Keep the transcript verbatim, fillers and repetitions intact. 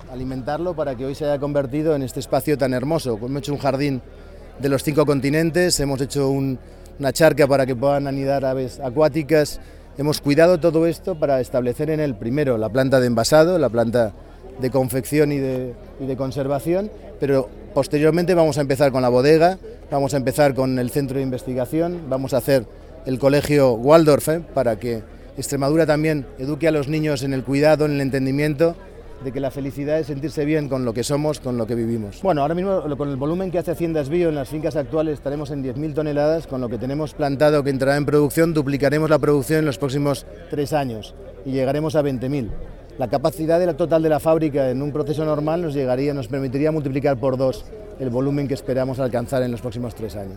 alimentarlo para que hoy se haya convertido en este espacio tan hermoso. Hemos hecho un jardín de los cinco continentes, hemos hecho un, una charca para que puedan anidar aves acuáticas, hemos cuidado todo esto para establecer en él primero la planta de envasado, la planta de confección y de, y de conservación, pero posteriormente vamos a empezar con la bodega, vamos a empezar con el centro de investigación, vamos a hacer el colegio Waldorf ¿eh? para que Extremadura también eduque a los niños en el cuidado, en el entendimiento de que la felicidad es sentirse bien con lo que somos, con lo que vivimos. Bueno, ahora mismo con el volumen que hace Haciendas Bio en las fincas actuales estaremos en diez mil toneladas, con lo que tenemos plantado que entrará en producción, duplicaremos la producción en los próximos tres años y llegaremos a veinte mil. La capacidad de la total de la fábrica en un proceso normal nos llegaría, nos permitiría multiplicar por dos el volumen que esperamos alcanzar en los próximos tres años.